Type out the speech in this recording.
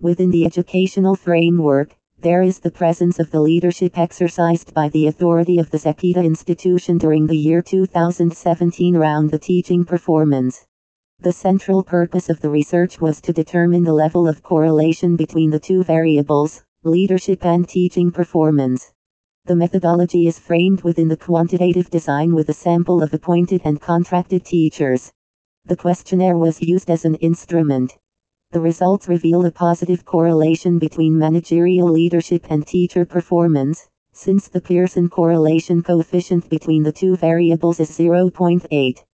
Within the educational framework, there is the presence of the leadership exercised by the authority of the Zepeda institution during the year 2017 around the teaching performance. The central purpose of the research was to determine the level of correlation between the two variables, leadership and teaching performance. The methodology is framed within the quantitative design with a sample of appointed and contracted teachers. The questionnaire was used as an instrument. The results reveal a positive correlation between managerial leadership and teacher performance, since the Pearson correlation coefficient between the two variables is 0.8.